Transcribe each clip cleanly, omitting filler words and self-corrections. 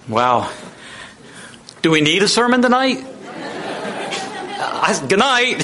Wow. Do we need a sermon tonight? Good night.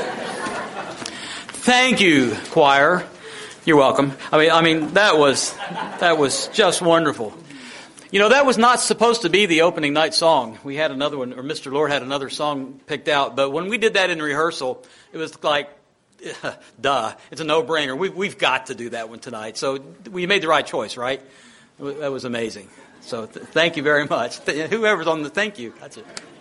Thank you, choir. You're welcome. I mean, that was just wonderful. You know, that was not supposed to be the opening night song. We had another one, or Mr. Lord had another song picked out. But when we did that in rehearsal, it was like, duh, it's a no-brainer. We've got to do that one tonight. So we made the right choice, right? That was amazing. So thank you very much. Whoever's on the thank you. That's it.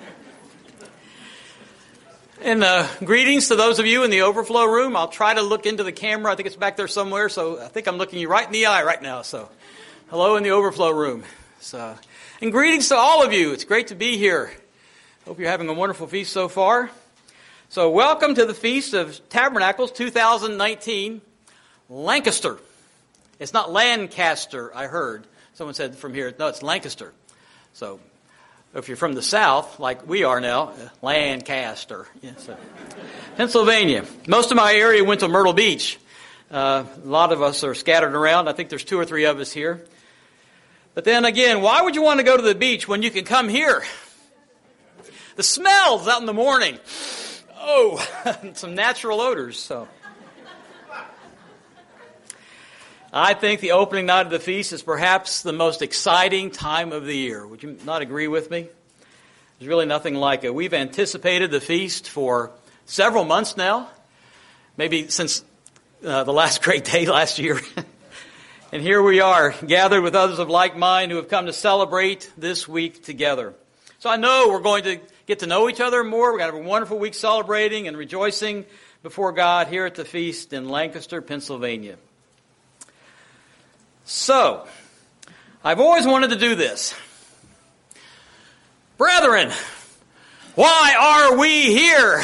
And greetings to those of you in the overflow room. I'll try to look into the camera. I think it's back there somewhere. So I think I'm looking you right in the eye right now. So hello in the overflow room. So, and greetings to all of you. It's great to be here. Hope you're having a wonderful feast so far. So welcome to the Feast of Tabernacles 2019, Lancaster. It's not Lancaster, I heard. Someone said from here, no, it's Lancaster. So if you're from the South, like we are now, Lancaster. Yeah, so. Pennsylvania. Most of my area went to Myrtle Beach. A lot of us are scattered around. I think there's 2 or 3 of us here. But then again, why would you want to go to the beach when you can come here? The smells out in the morning. Oh, some natural odors. So, I think the opening night of the feast is perhaps the most exciting time of the year. Would you not agree with me? There's really nothing like it. We've anticipated the feast for several months now, maybe since the last great day last year. And here we are, gathered with others of like mind who have come to celebrate this week together. So I know we're going to get to know each other more. We're going to have a wonderful week celebrating and rejoicing before God here at the feast in Lancaster, Pennsylvania. So, I've always wanted to do this. Brethren, why are we here?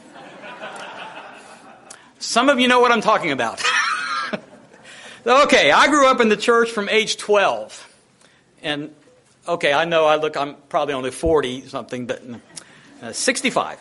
Some of you know what I'm talking about. Okay, I grew up in the church from age 12. And, okay, I know I'm probably only 40-something, but 65.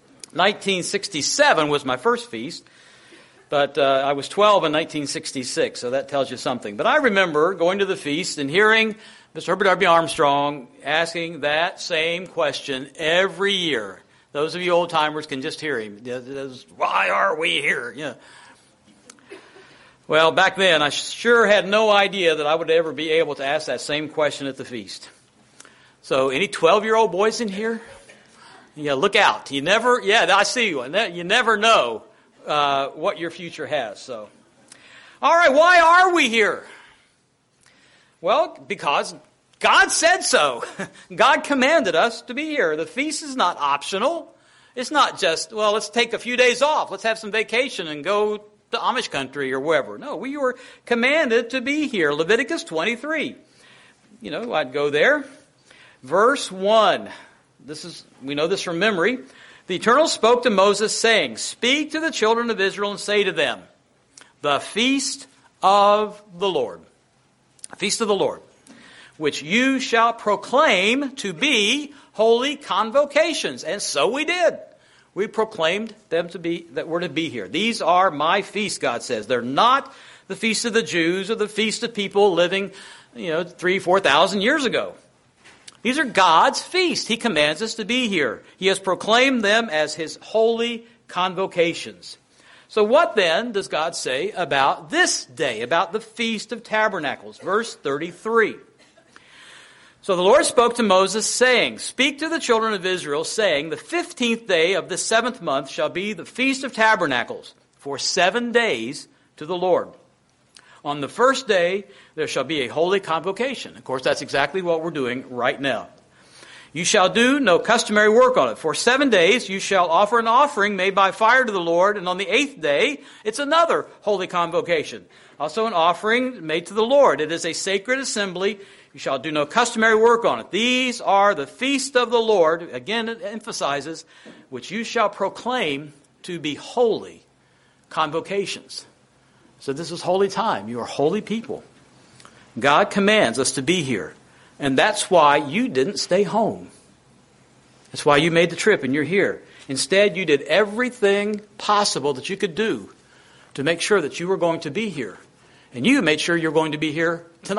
1967 was my first feast, but I was 12 in 1966, so that tells you something. But I remember going to the feast and hearing Mr. Herbert W. Armstrong asking that same question every year. Those of you old-timers can just hear him. Why are we here? Yeah. Well, back then, I sure had no idea that I would ever be able to ask that same question at the feast. So, any 12-year-old boys in here? Yeah, look out. I see you. You never know what your future has. So, all right, why are we here? Well, because God said so. God commanded us to be here. The feast is not optional. It's not just, well, let's take a few days off. Let's have some vacation and go to Amish country or wherever. No, we were commanded to be here. Leviticus 23. I'd go there. Verse 1. We know this from memory. The Eternal spoke to Moses, saying, "Speak to the children of Israel and say to them, the feast of the Lord, which you shall proclaim to be holy convocations." And so we did. We proclaimed them that we're to be here. These are my feasts, God says. They're not the feast of the Jews or the feast of people living, 3,000-4,000 years ago. These are God's feasts. He commands us to be here. He has proclaimed them as His holy convocations. So what then does God say about this day, about the Feast of Tabernacles? Verse 33. So the Lord spoke to Moses, saying, "Speak to the children of Israel, saying, the 15th day of the 7th month shall be the Feast of Tabernacles, for 7 days to the Lord. On the first day there shall be a holy convocation." Of course, that's exactly what we're doing right now. "You shall do no customary work on it. For 7 days you shall offer an offering made by fire to the Lord, and on the 8th day it's another holy convocation. Also an offering made to the Lord. It is a sacred assembly. You shall do no customary work on it. These are the feast of the Lord," again it emphasizes, "which you shall proclaim to be holy convocations." So this is holy time. You are holy people. God commands us to be here. And that's why you didn't stay home. That's why you made the trip and you're here. Instead, you did everything possible that you could do to make sure that you were going to be here. And you made sure you're going to be here tonight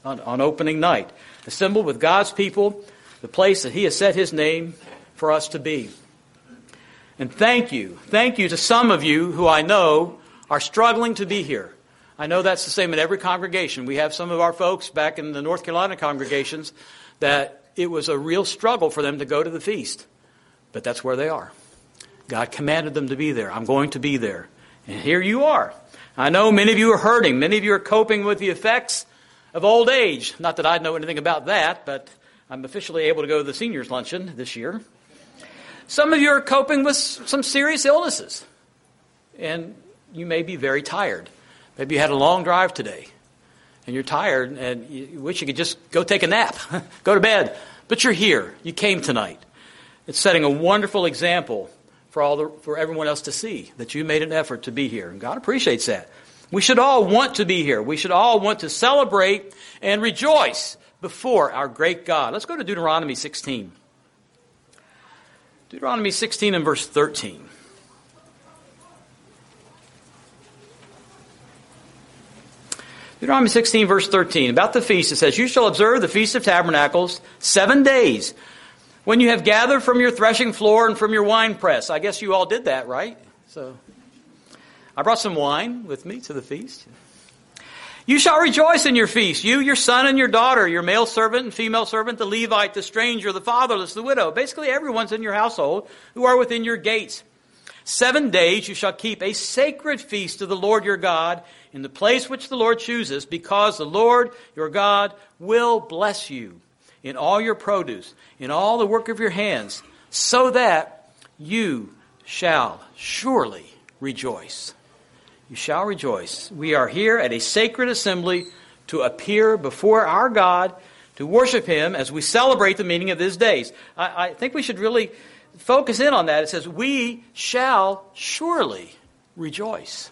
on opening night. Assembled with God's people, the place that He has set His name for us to be. And thank you to some of you who I know are struggling to be here. I know that's the same in every congregation. We have some of our folks back in the North Carolina congregations that it was a real struggle for them to go to the feast. But that's where they are. God commanded them to be there. I'm going to be there. And here you are. I know many of you are hurting. Many of you are coping with the effects of old age. Not that I know anything about that, but I'm officially able to go to the seniors' luncheon this year. Some of you are coping with some serious illnesses. And you may be very tired. Maybe you had a long drive today. And you're tired and you wish you could just go take a nap. Go to bed. But you're here. You came tonight. It's setting a wonderful example for everyone else to see that you made an effort to be here. And God appreciates that. We should all want to be here. We should all want to celebrate and rejoice before our great God. Let's go to Deuteronomy 16. Deuteronomy 16 and verse 13. Deuteronomy 16, verse 13. About the feast, it says, "You shall observe the Feast of Tabernacles 7 days, when you have gathered from your threshing floor and from your winepress." I guess you all did that, right? So I brought some wine with me to the feast. "You shall rejoice in your feast, you, your son and your daughter, your male servant and female servant, the Levite, the stranger, the fatherless, the widow." Basically, everyone's in your household who are within your gates. 7 days you shall keep a sacred feast to the Lord your God in the place which the Lord chooses, because the Lord your God will bless you in all your produce, in all the work of your hands, so that you shall surely rejoice. You shall rejoice. We are here at a sacred assembly to appear before our God, to worship Him as we celebrate the meaning of these days. I think we should really focus in on that. It says, we shall surely rejoice.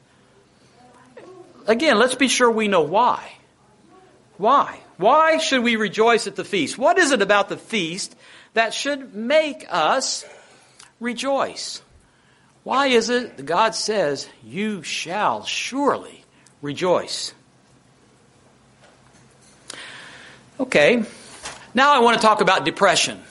Again, let's be sure we know why. Why? Why should we rejoice at the feast? What is it about the feast that should make us rejoice? Why is it that God says, you shall surely rejoice? Okay, now I want to talk about depression.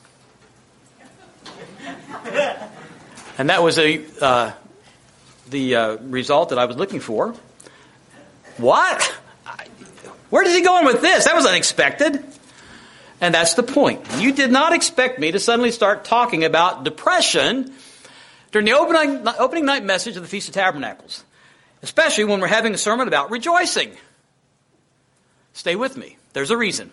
And that was the result that I was looking for. What? Where is he going with this? That was unexpected. And that's the point. You did not expect me to suddenly start talking about depression during the opening night message of the Feast of Tabernacles, especially when we're having a sermon about rejoicing. Stay with me. There's a reason.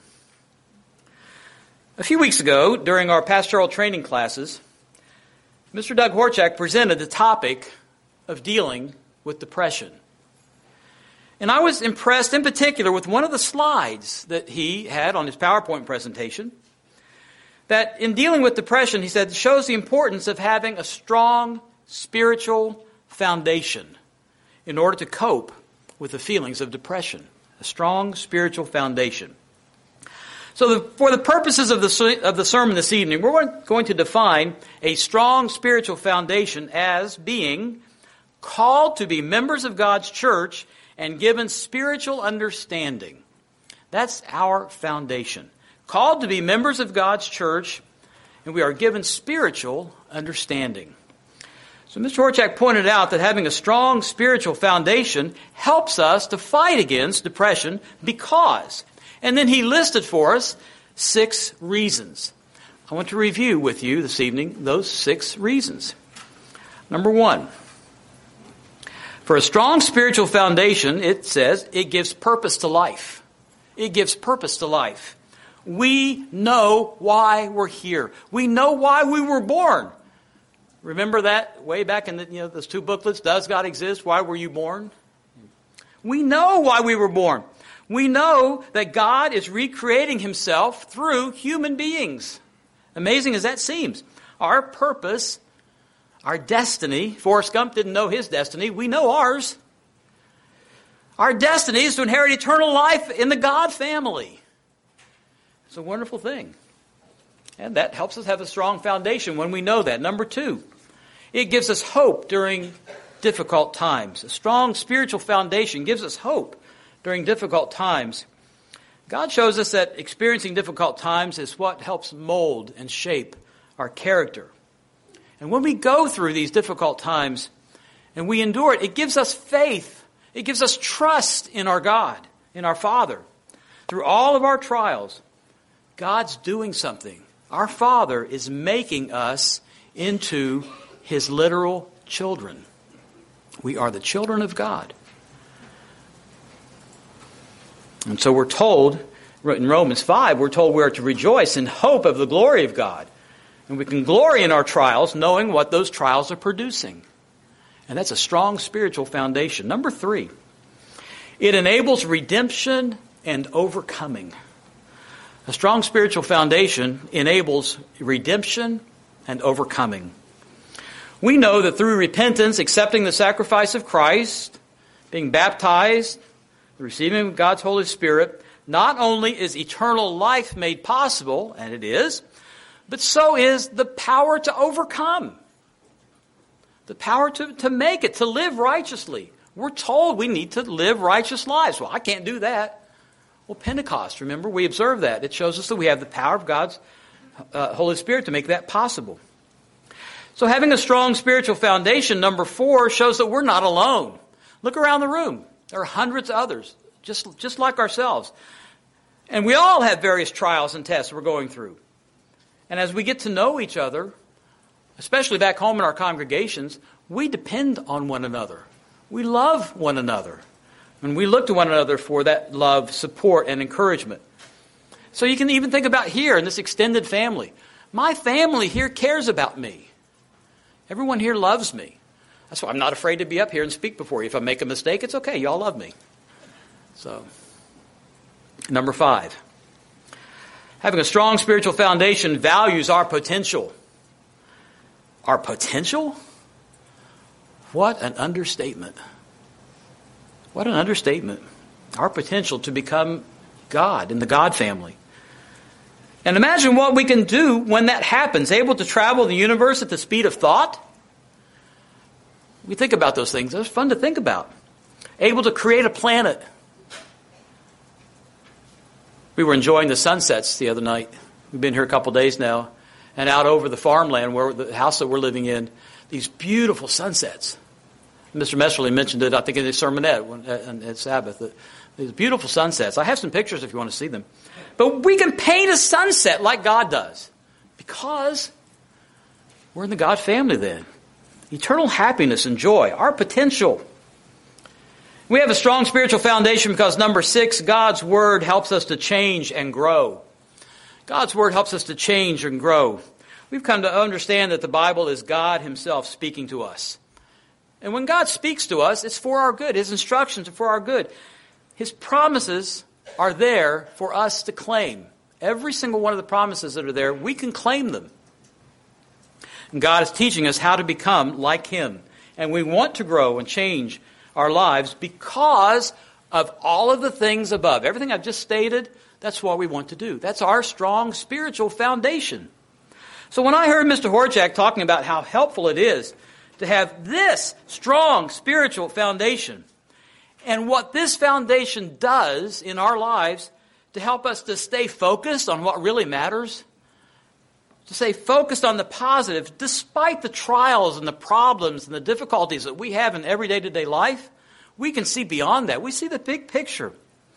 A few weeks ago, during our pastoral training classes, Mr. Doug Horchak presented the topic of dealing with depression. And I was impressed in particular with one of the slides that he had on his PowerPoint presentation, that in dealing with depression, he said, shows the importance of having a strong spiritual foundation in order to cope with the feelings of depression. A strong spiritual foundation. So for the purposes of the sermon this evening, we're going to define a strong spiritual foundation as being called to be members of God's church and given spiritual understanding. That's our foundation. Called to be members of God's church, and we are given spiritual understanding. So Mr. Horchak pointed out that having a strong spiritual foundation helps us to fight against depression because, and then he listed for us 6 reasons. I want to review with you this evening those 6 reasons. Number 1, for a strong spiritual foundation, it says it gives purpose to life. It gives purpose to life. We know why we're here. We know why we were born. Remember that way back in those 2 booklets, Does God Exist? Why Were You Born? We know why we were born. We know that God is recreating Himself through human beings. Amazing as that seems. Our purpose, our destiny, Forrest Gump didn't know his destiny. We know ours. Our destiny is to inherit eternal life in the God family. It's a wonderful thing. And that helps us have a strong foundation when we know that. Number 2, it gives us hope during difficult times. A strong spiritual foundation gives us hope during difficult times. God shows us that experiencing difficult times is what helps mold and shape our character. And when we go through these difficult times and we endure it, it gives us faith. It gives us trust in our God, in our Father. Through all of our trials, God's doing something. Our Father is making us into His literal children. We are the children of God. And so we're told, in Romans 5, we're told we are to rejoice in hope of the glory of God. And we can glory in our trials, knowing what those trials are producing. And that's a strong spiritual foundation. Number 3, it enables redemption and overcoming. A strong spiritual foundation enables redemption and overcoming. We know that through repentance, accepting the sacrifice of Christ, being baptized, receiving God's Holy Spirit, not only is eternal life made possible, and it is, but so is the power to overcome. The power to make it, to live righteously. We're told we need to live righteous lives. Well, I can't do that. Well, Pentecost, remember, we observe that. It shows us that we have the power of God's Holy Spirit to make that possible. So having a strong spiritual foundation, number 4, shows that we're not alone. Look around the room. There are hundreds of others, just like ourselves. And we all have various trials and tests we're going through. And as we get to know each other, especially back home in our congregations, we depend on one another. We love one another. And we look to one another for that love, support, and encouragement. So you can even think about here in this extended family. My family here cares about me. Everyone here loves me. That's why I'm not afraid to be up here and speak before you. If I make a mistake, it's okay. Y'all love me. So, number 5. Having a strong spiritual foundation values our potential. Our potential? What an understatement. What an understatement. Our potential to become God in the God family. And imagine what we can do when that happens. Able to travel the universe at the speed of thought. We think about those things. It's fun to think about. Able to create a planet. We were enjoying the sunsets the other night. We've been here a couple days now. And out over the farmland, where the house that we're living in, these beautiful sunsets. Mr. Messerly mentioned it, I think, in his sermonette at Sabbath. These beautiful sunsets. I have some pictures if you want to see them. But we can paint a sunset like God does. Because we're in the God family then. Eternal happiness and joy. Our potential. We have a strong spiritual foundation because, number 6, God's Word helps us to change and grow. God's Word helps us to change and grow. We've come to understand that the Bible is God Himself speaking to us. And when God speaks to us, it's for our good. His instructions are for our good. His promises are there for us to claim. Every single one of the promises that are there, we can claim them. And God is teaching us how to become like Him. And we want to grow and change our lives because of all of the things above. Everything I've just stated, that's what we want to do. That's our strong spiritual foundation. So when I heard Mr. Horchak talking about how helpful it is to have this strong spiritual foundation, and what this foundation does in our lives to help us to stay focused on what really matters, to stay focused on the positive, despite the trials and the problems and the difficulties that we have in every day-to-day life, we can see beyond that. We see the big picture.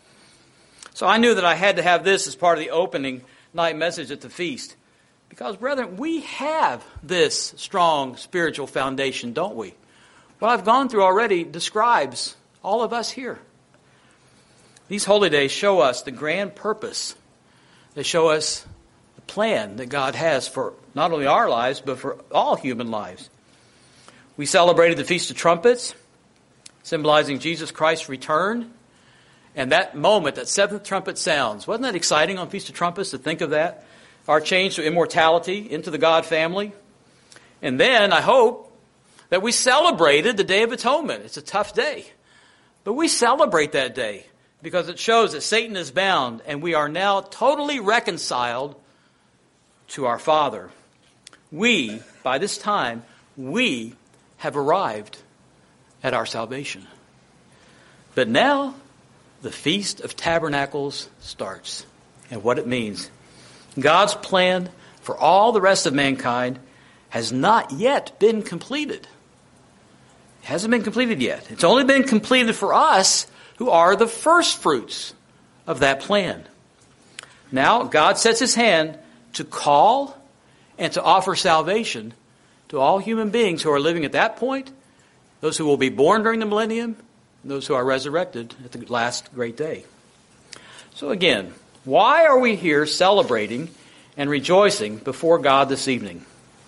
So I knew that I had to have this as part of the opening night message at the feast. Because, brethren, we have this strong spiritual foundation, don't we? What I've gone through already describes all of us here. These holy days show us the grand purpose. They show us the plan that God has for not only our lives, but for all human lives. We celebrated the Feast of Trumpets, symbolizing Jesus Christ's return. And that moment, that 7th trumpet sounds. Wasn't that exciting on Feast of Trumpets to think of that? Our change to immortality into the God family. And then, I hope, that we celebrated the Day of Atonement. It's a tough day. But we celebrate that day because it shows that Satan is bound and we are now totally reconciled to our Father. We, by this time, we have arrived at our salvation. But now, the Feast of Tabernacles starts and what it means. God's plan for all the rest of mankind has not yet been completed. It hasn't been completed yet. It's only been completed for us who are the first fruits of that plan. Now, God sets his hand to call and to offer salvation to all human beings who are living at that point, those who will be born during the millennium, and those who are resurrected at the last great day. So again, why are we here celebrating and rejoicing before God this evening?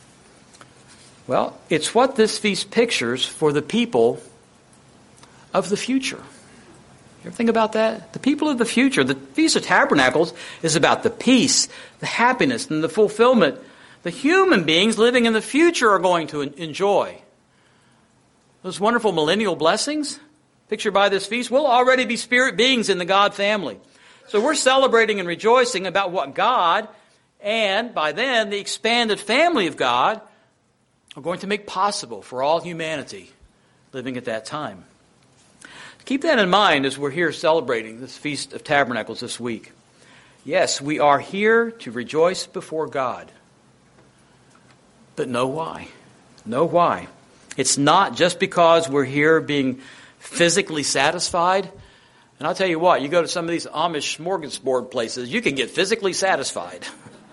Well, it's what this feast pictures for the people of the future. You ever think about that? The people of the future. The Feast of Tabernacles is about the peace, the happiness, and the fulfillment the human beings living in the future are going to enjoy. Those wonderful millennial blessings pictured by this feast will already be spirit beings in the God family. So we're celebrating and rejoicing about what God, and by then the expanded family of God, are going to make possible for all humanity living at that time. Keep that in mind as we're here celebrating this Feast of Tabernacles this week. Yes, we are here to rejoice before God. But know why. Know why. It's not just because we're here being physically satisfied. And I'll tell you what, you go to some of these Amish smorgasbord places, you can get physically satisfied.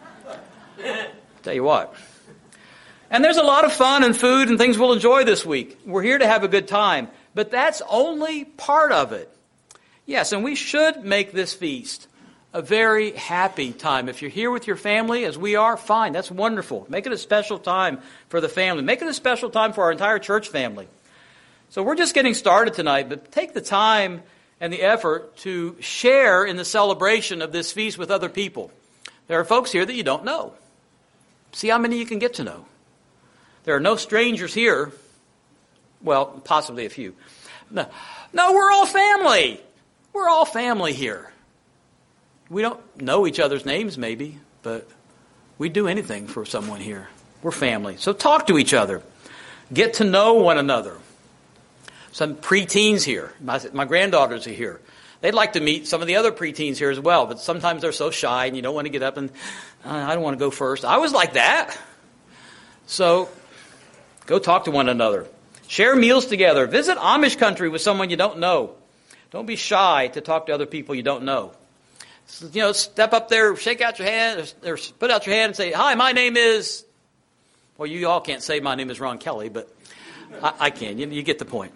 Tell you what. And there's a lot of fun and food and things we'll enjoy this week. We're here to have a good time. But that's only part of it. Yes, and we should make this feast a very happy time. If you're here with your family, as we are, fine. That's wonderful. Make it a special time for the family. Make it a special time for our entire church family. So we're just getting started tonight, but take the time and the effort to share in the celebration of this feast with other people. There are folks here that you don't know. See how many you can get to know. There are no strangers here. Well, possibly a few. No, we're all family. We're all family here. We don't know each other's names maybe, but we'd do anything for someone here. We're family. So talk to each other. Get to know one another. Some preteens here. My granddaughters are here. They'd like to meet some of the other preteens here as well, but sometimes they're so shy and you don't want to get up and, I don't want to go first. I was like that. So go talk to one another. Share meals together. Visit Amish country with someone you don't know. Don't be shy to talk to other people you don't know. Step up there, shake out your hand, or put out your hand and say, "Hi, my name is..." Well, you all can't say my name is Ron Kelly, but I can. You get the point.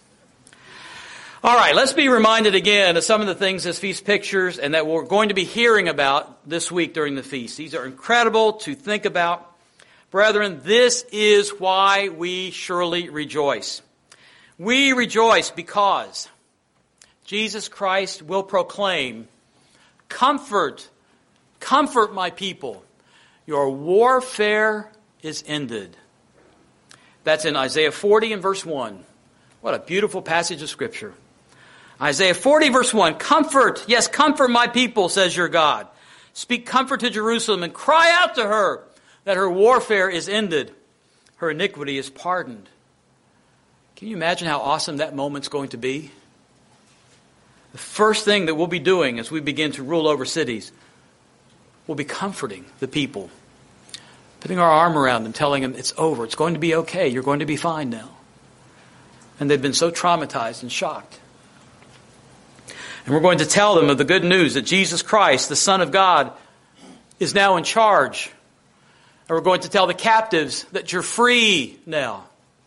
All right, let's be reminded again of some of the things this feast pictures and that we're going to be hearing about this week during the feast. These are incredible to think about. Brethren, this is why we surely rejoice. We rejoice because Jesus Christ will proclaim, "Comfort, comfort my people. Your warfare is ended." That's in Isaiah 40 and verse 1. What a beautiful passage of Scripture. Isaiah 40 verse 1. "Comfort, yes, comfort my people, says your God. Speak comfort to Jerusalem and cry out to her that her warfare is ended. Her iniquity is pardoned." Can you imagine how awesome that moment's going to be? The first thing that we'll be doing as we begin to rule over cities will be comforting the people. Putting our arm around them, telling them it's over. It's going to be okay. You're going to be fine now. And they've been so traumatized and shocked. And we're going to tell them of the good news that Jesus Christ, the Son of God, is now in charge. And we're going to tell the captives that you're free now.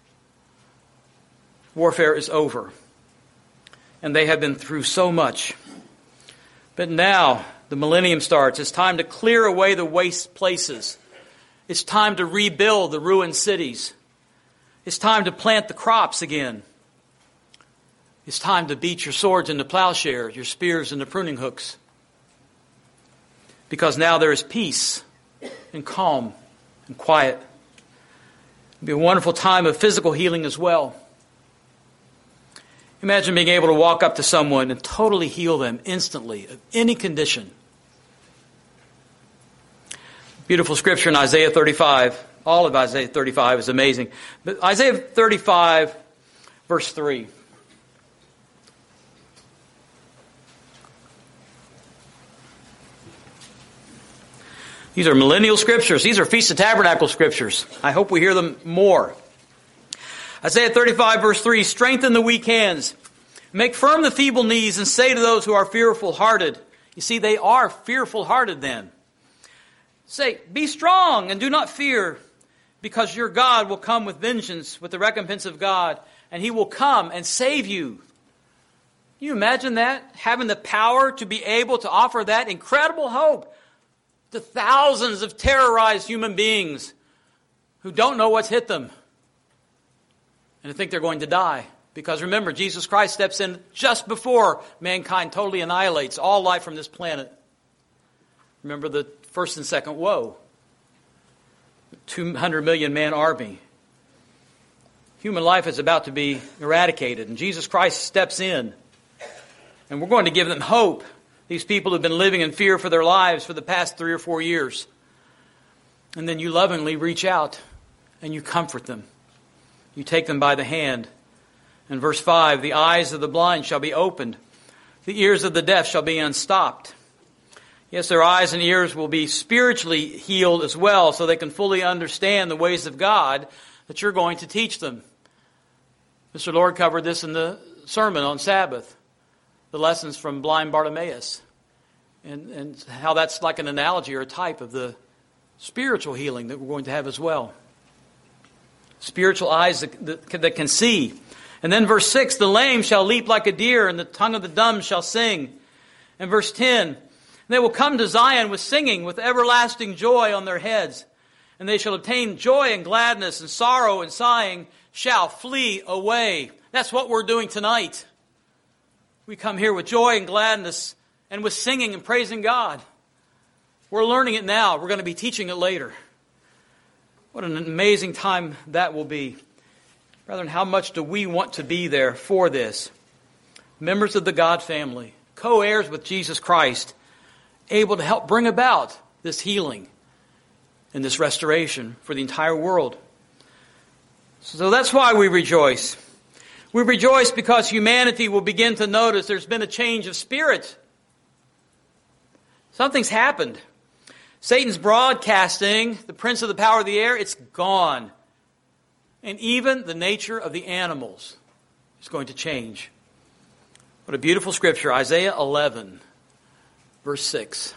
Warfare is over. And they have been through so much. But now the millennium starts. It's time to clear away the waste places. It's time to rebuild the ruined cities. It's time to plant the crops again. It's time to beat your swords into plowshares, your spears into pruning hooks. Because now there is peace and calm and quiet. It'll be a wonderful time of physical healing as well. Imagine being able to walk up to someone and totally heal them instantly of any condition. Beautiful scripture in Isaiah 35. All of Isaiah 35 is amazing. But Isaiah 35, verse 3. These are millennial scriptures. These are Feast of Tabernacle scriptures. I hope we hear them more. Isaiah 35 verse 3, strengthen the weak hands, make firm the feeble knees, and say to those who are fearful-hearted. You see, they are fearful-hearted then. Say, be strong and do not fear, because your God will come with vengeance, with the recompense of God, and He will come and save you. Can you imagine that? Having the power to be able to offer that incredible hope to thousands of terrorized human beings who don't know what's hit them and think they're going to die. Because remember, Jesus Christ steps in just before mankind totally annihilates all life from this planet. Remember the first and second woe. 200 million man army. Human life is about to be eradicated, and Jesus Christ steps in. And we're going to give them hope. These people have been living in fear for their lives for the past 3 or 4 years. And then you lovingly reach out and you comfort them. You take them by the hand. In verse 5, the eyes of the blind shall be opened. The ears of the deaf shall be unstopped. Yes, their eyes and ears will be spiritually healed as well, so they can fully understand the ways of God that you're going to teach them. Mr. Lord covered this in the sermon on Sabbath, the lessons from blind Bartimaeus, and how that's like an analogy or a type of the spiritual healing that we're going to have as well. Spiritual eyes that can see. And then verse 6, the lame shall leap like a deer, and the tongue of the dumb shall sing. And verse 10, they will come to Zion with singing, with everlasting joy on their heads. And they shall obtain joy and gladness, and sorrow and sighing shall flee away. That's what we're doing tonight. We come here with joy and gladness and with singing and praising God. We're learning it now. We're going to be teaching it later. What an amazing time that will be. Brethren, how much do we want to be there for this? Members of the God family, co-heirs with Jesus Christ, able to help bring about this healing and this restoration for the entire world. So that's why we rejoice. We rejoice because humanity will begin to notice there's been a change of spirit. Something's happened. Satan's broadcasting, the prince of the power of the air, it's gone. And even the nature of the animals is going to change. What a beautiful scripture, Isaiah 11, verse 6.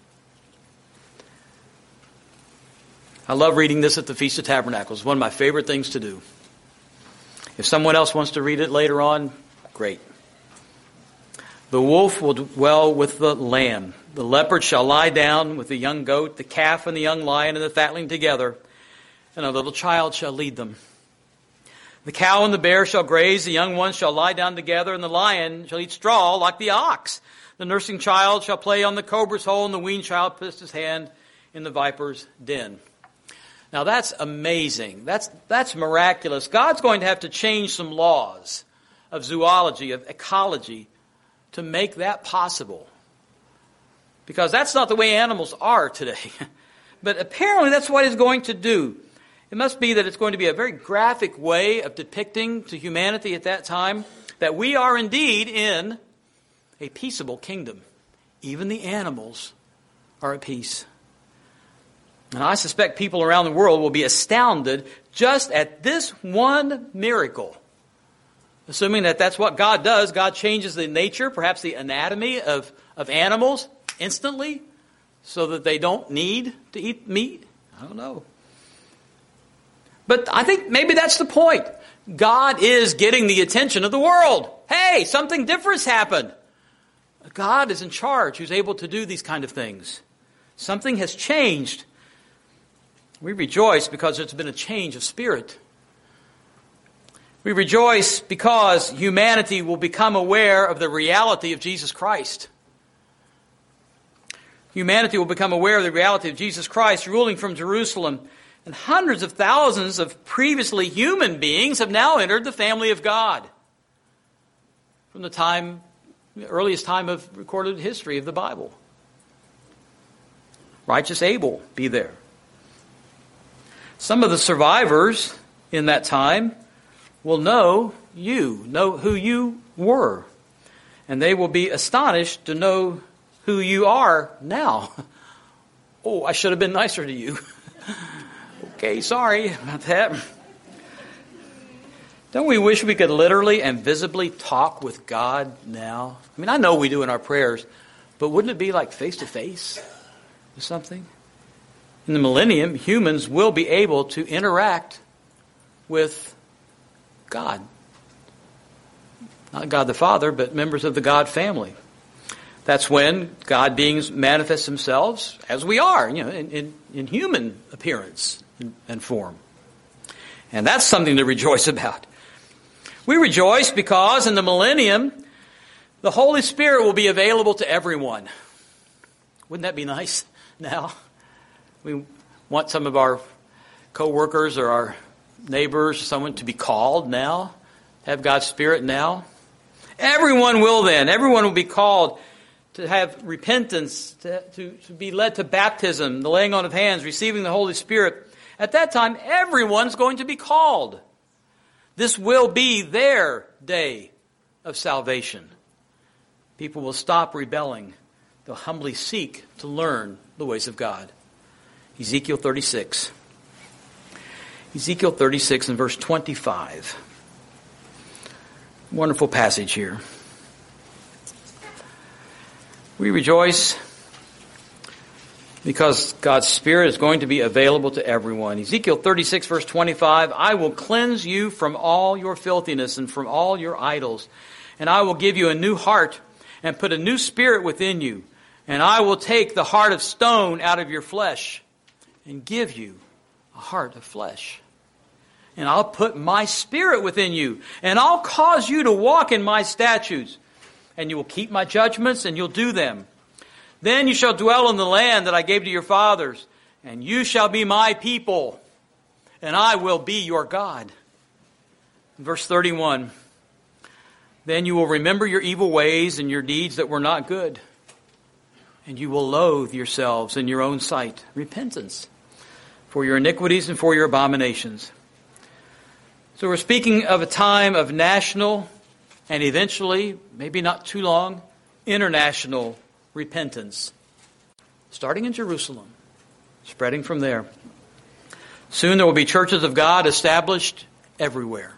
I love reading this at the Feast of Tabernacles. It's one of my favorite things to do. If someone else wants to read it later on, great. The wolf will dwell with the lamb. The leopard shall lie down with the young goat, the calf and the young lion and the fatling together, and a little child shall lead them. The cow and the bear shall graze, the young ones shall lie down together, and the lion shall eat straw like the ox. The nursing child shall play on the cobra's hole, and the weaned child puts his hand in the viper's den. Now that's amazing. That's miraculous. God's going to have to change some laws of zoology, of ecology, to make that possible. Because that's not the way animals are today. But apparently that's what He's going to do. It must be that it's going to be a very graphic way of depicting to humanity at that time that we are indeed in a peaceable kingdom. Even the animals are at peace. And I suspect people around the world will be astounded just at this one miracle. Assuming that that's what God does. God changes the nature, perhaps the anatomy of animals instantly so that they don't need to eat meat. I don't know. But I think maybe that's the point. God is getting the attention of the world. Hey, something different's happened. God is in charge, who's able to do these kind of things. Something has changed. We rejoice because there's been a change of spirit. We rejoice because humanity will become aware of the reality of Jesus Christ. Humanity will become aware of the reality of Jesus Christ ruling from Jerusalem. And hundreds of thousands of previously human beings have now entered the family of God. From the earliest time of recorded history of the Bible. Righteous Abel be there. Some of the survivors in that time will know who you were. And they will be astonished to know who you are now. Oh, I should have been nicer to you. Okay, sorry about that. Don't we wish we could literally and visibly talk with God now? I mean, I know we do in our prayers, but wouldn't it be like face-to-face or something? In the millennium, humans will be able to interact with God. Not God the Father, but members of the God family. That's when God beings manifest themselves as we are, in human appearance and form. And that's something to rejoice about. We rejoice because in the millennium, the Holy Spirit will be available to everyone. Wouldn't that be nice now? We want some of our co-workers or our neighbors, someone to be called now, have God's Spirit now. Everyone will then. Everyone will be called to have repentance, to be led to baptism, the laying on of hands, receiving the Holy Spirit. At that time, everyone's going to be called. This will be their day of salvation. People will stop rebelling. They'll humbly seek to learn the ways of God. Ezekiel 36. Ezekiel 36 and verse 25. Wonderful passage here. We rejoice because God's Spirit is going to be available to everyone. Ezekiel 36 verse 25, I will cleanse you from all your filthiness and from all your idols, and I will give you a new heart and put a new spirit within you, and I will take the heart of stone out of your flesh and give you a heart of flesh. And I'll put my spirit within you, and I'll cause you to walk in my statutes, and you will keep my judgments, and you'll do them. Then you shall dwell in the land that I gave to your fathers, and you shall be my people, and I will be your God. Verse 31, then you will remember your evil ways and your deeds that were not good, and you will loathe yourselves in your own sight. Repentance for your iniquities and for your abominations. So we're speaking of a time of national and eventually, maybe not too long, international repentance. Starting in Jerusalem, spreading from there. Soon there will be churches of God established everywhere.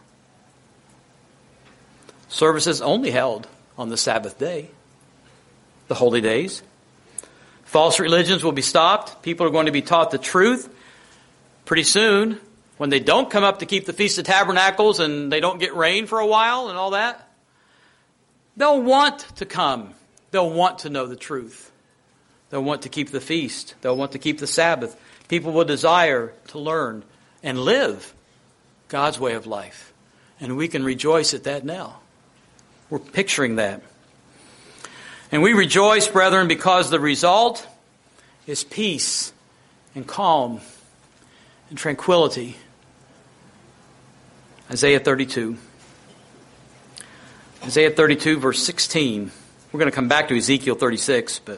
Services only held on the Sabbath day, the holy days. False religions will be stopped. People are going to be taught the truth. Pretty soon, when they don't come up to keep the Feast of Tabernacles and they don't get rain for a while and all that, they'll want to come. They'll want to know the truth. They'll want to keep the feast. They'll want to keep the Sabbath. People will desire to learn and live God's way of life. And we can rejoice at that now. We're picturing that. And we rejoice, brethren, because the result is peace and calm and tranquility. Isaiah 32. Isaiah 32, verse 16. We're going to come back to Ezekiel 36, but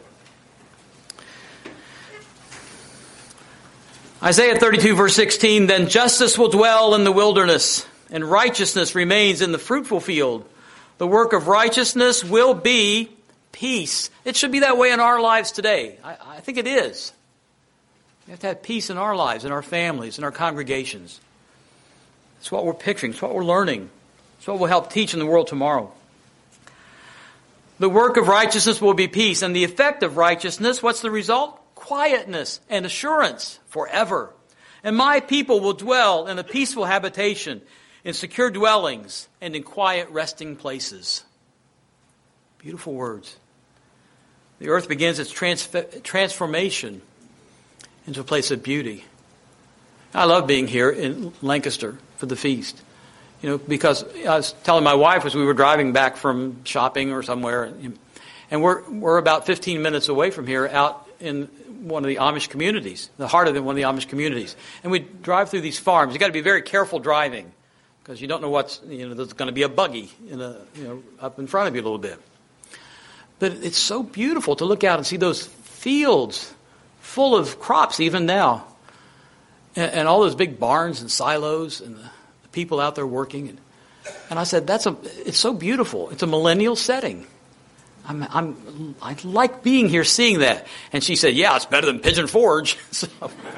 Isaiah 32, verse 16, then justice will dwell in the wilderness, and righteousness remains in the fruitful field. The work of righteousness will be peace. It should be that way in our lives today. I think it is. We have to have peace in our lives, in our families, in our congregations. It's what we're picturing. It's what we're learning. It's what we'll help teach in the world tomorrow. The work of righteousness will be peace. And the effect of righteousness, what's the result? Quietness and assurance forever. And my people will dwell in a peaceful habitation, in secure dwellings, and in quiet resting places. Beautiful words. The earth begins its transformation into a place of beauty. I love being here in Lancaster for the feast. Because I was telling my wife as we were driving back from shopping or somewhere, and we're about 15 minutes away from here, out in one of the Amish communities, the heart of one of the Amish communities. And we drive through these farms. You've got to be very careful driving because you don't know there's going to be a buggy up in front of you a little bit. But it's so beautiful to look out and see those fields full of crops even now. And all those big barns and silos and the people out there working. And I said, it's so beautiful. It's a millennial setting. I like being here, seeing that. And she said, yeah, it's better than Pigeon Forge. So,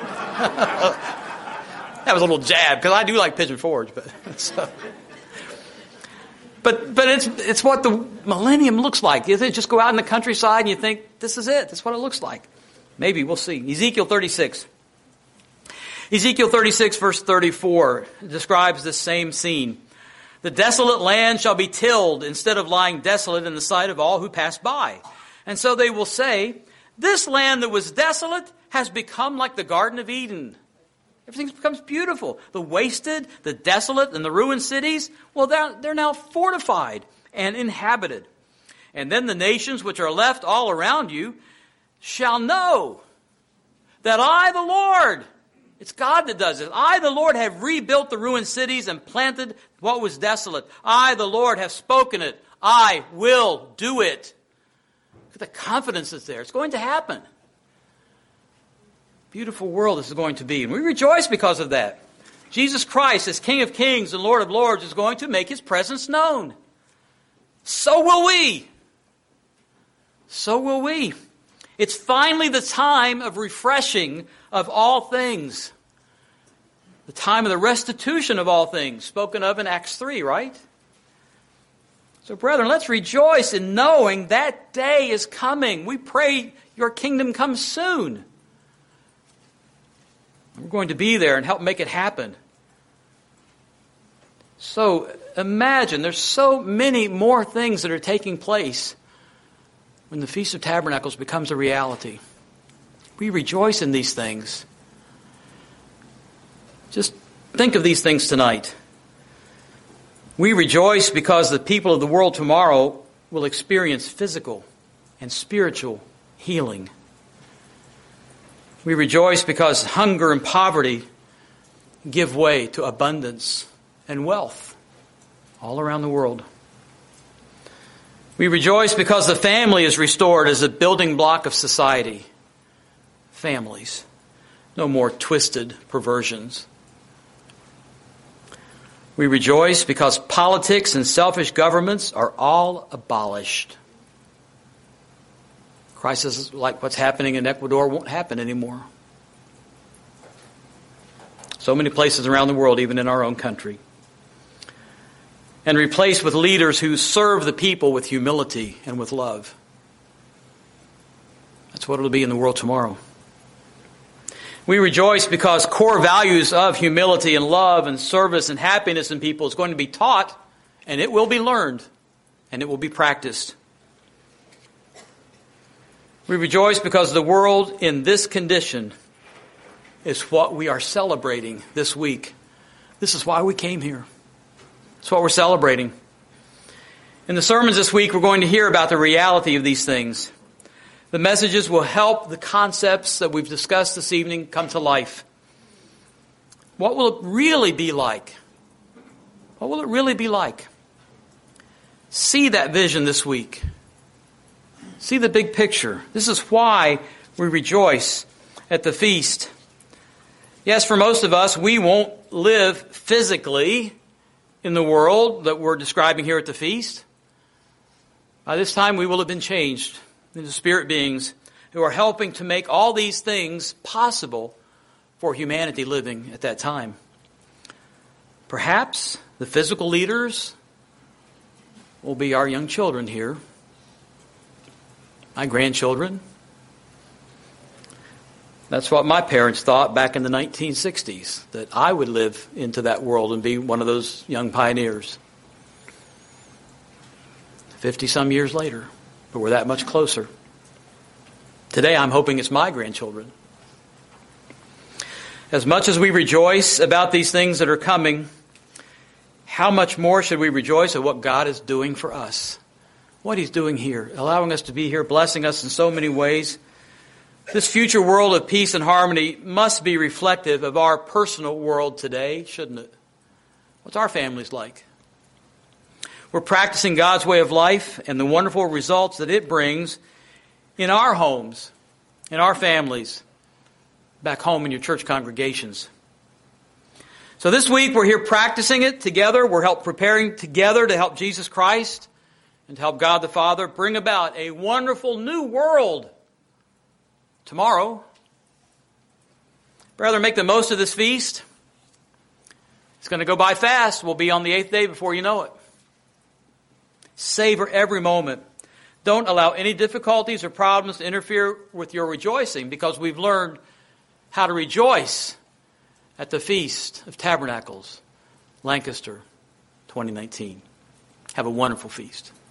that was a little jab, because I do like Pigeon Forge. But it's what the millennium looks like. You just go out in the countryside and you think, this is it. That's what it looks like. Maybe, we'll see. Ezekiel 36. Ezekiel 36, verse 34, describes this same scene. The desolate land shall be tilled instead of lying desolate in the sight of all who pass by. And so they will say, this land that was desolate has become like the Garden of Eden. Everything becomes beautiful. The wasted, the desolate, and the ruined cities, well, they're now fortified and inhabited. And then the nations which are left all around you shall know that I, the Lord, it's God that does it. I, the Lord, have rebuilt the ruined cities and planted what was desolate. I, the Lord, have spoken it. I will do it. Look at the confidence that's there. It's going to happen. Beautiful world this is going to be. And we rejoice because of that. Jesus Christ, as King of Kings and Lord of Lords, is going to make His presence known. So will we. So will we. It's finally the time of refreshing of all things. The time of the restitution of all things, spoken of in Acts 3, right? So, brethren, let's rejoice in knowing that day is coming. We pray your kingdom comes soon. We're going to be there and help make it happen. So, imagine, there's so many more things that are taking place when the Feast of Tabernacles becomes a reality. We rejoice in these things. Just think of these things tonight. We rejoice because the people of the world tomorrow will experience physical and spiritual healing. We rejoice because hunger and poverty give way to abundance and wealth all around the world. We rejoice because the family is restored as a building block of society. Families. No more twisted perversions. We rejoice because politics and selfish governments are all abolished. Crises like what's happening in Ecuador won't happen anymore. So many places around the world, even in our own country. And replaced with leaders who serve the people with humility and with love. That's what it'll be in the world tomorrow. We rejoice because core values of humility and love and service and happiness in people is going to be taught, and it will be learned, and it will be practiced. We rejoice because the world in this condition is what we are celebrating this week. This is why we came here. It's what we're celebrating. In the sermons this week, we're going to hear about the reality of these things. The messages will help the concepts that we've discussed this evening come to life. What will it really be like? What will it really be like? See that vision this week. See the big picture. This is why we rejoice at the feast. Yes, for most of us, we won't live physically in the world that we're describing here at the feast. By this time, we will have been changed into spirit beings who are helping to make all these things possible for humanity living at that time. Perhaps the physical leaders will be our young children here, my grandchildren. That's what my parents thought back in the 1960s, that I would live into that world and be one of those young pioneers. 50-some years later, but we're that much closer. Today I'm hoping it's my grandchildren. As much as we rejoice about these things that are coming, how much more should we rejoice at what God is doing for us? What He's doing here, allowing us to be here, blessing us in so many ways. This future world of peace and harmony must be reflective of our personal world today, shouldn't it? What's our families like? We're practicing God's way of life and the wonderful results that it brings in our homes, in our families, back home in your church congregations. So this week we're here practicing it together. We're preparing together to help Jesus Christ and to help God the Father bring about a wonderful new world tomorrow. Brethren, make the most of this feast. It's going to go by fast. We'll be on the 8th day before you know it. Savor every moment. Don't allow any difficulties or problems to interfere with your rejoicing, because we've learned how to rejoice at the Feast of Tabernacles, Lancaster 2019. Have a wonderful feast.